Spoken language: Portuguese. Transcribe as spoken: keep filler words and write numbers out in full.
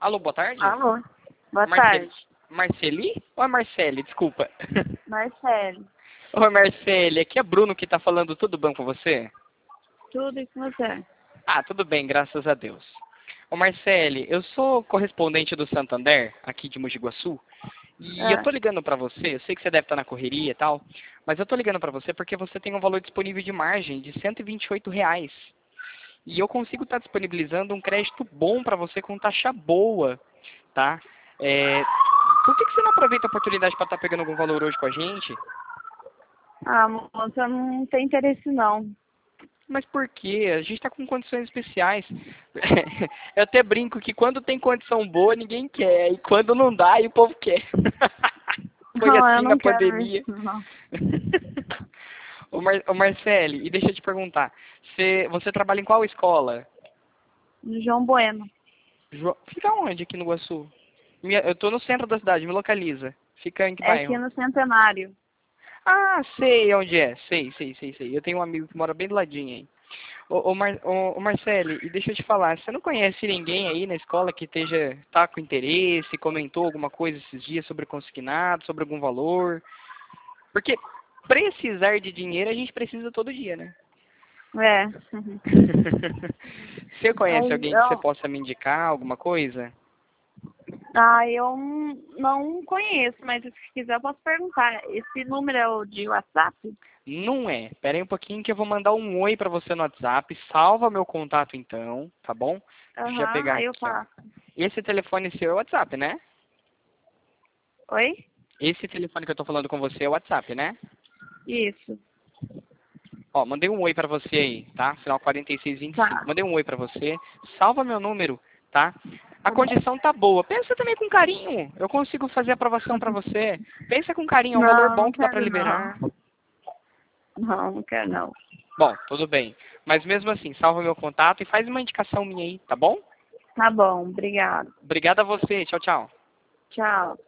Alô, boa tarde? Alô, boa Marcel... tarde. Marceli ou é Marcele? Desculpa. Marcele, Oi, Marcele. Aqui é Bruno que tá falando. Tudo bom com você? tudo e com você? Ah, tudo bem, graças a Deus. Ô, Marcele, eu sou correspondente do Santander, aqui de Mogi Guaçu, e eu É. tô ligando pra você, eu sei que você deve estar na correria e tal, mas eu tô ligando pra você porque você tem um valor disponível de margem de cento e vinte e oito reais. E eu consigo estar disponibilizando um crédito bom pra você com taxa boa, tá? É, por que, que você não aproveita a oportunidade pra estar pegando algum valor hoje com a gente? Ah, moça, não tem interesse não. Mas por quê? A gente tá com condições especiais. Eu até brinco que quando tem condição boa, ninguém quer. E quando não dá, aí o povo quer. Foi Não, eu assim na não quero isso pandemia. não. Ô, Mar ô Marcele, e deixa eu te perguntar. Você, você trabalha em qual escola? João Bueno, Jo- Fica onde aqui no Iguaçu? Me- Eu tô no centro da cidade, me localiza. Fica em que é aqui bairro? no Centenário. Ah, sei onde é. Sei, sei, sei, sei. Eu tenho um amigo que mora bem do ladinho aí. Ô, ô, Mar, ô, ô Marcele, e deixa eu te falar, você não conhece ninguém aí na escola que esteja, tá com interesse, comentou alguma coisa esses dias sobre consignado, sobre algum valor? Porque precisar de dinheiro a gente precisa todo dia, né? É. Você conhece Aí, alguém que você eu, possa me indicar, alguma coisa? ah, eu não conheço, mas se quiser eu posso perguntar. Esse número é o de WhatsApp? Não é. Pera aí um pouquinho que eu vou mandar um oi pra você no WhatsApp. Salva meu contato então, tá bom? Deixa eu Aham, pegar aí eu aqui, ó. passo. Esse telefone seu é o WhatsApp, né? Oi? Esse telefone que eu tô falando com você é o WhatsApp, né? Isso. Ó, mandei um oi pra você aí, tá? Final quarenta e seis vinte e cinco. Tá. Mandei um oi pra você. Salva meu número, tá? A Tá bom. condição tá boa. Pensa também com carinho. Eu consigo fazer aprovação pra você. Pensa com carinho, é um valor Não, bom não que dá pra quero liberar. não. Não, não quero não. Bom, tudo bem. Mas mesmo assim, salva meu contato e faz uma indicação minha aí, tá bom? Tá bom, obrigado. Obrigado a você. Tchau, tchau. Tchau.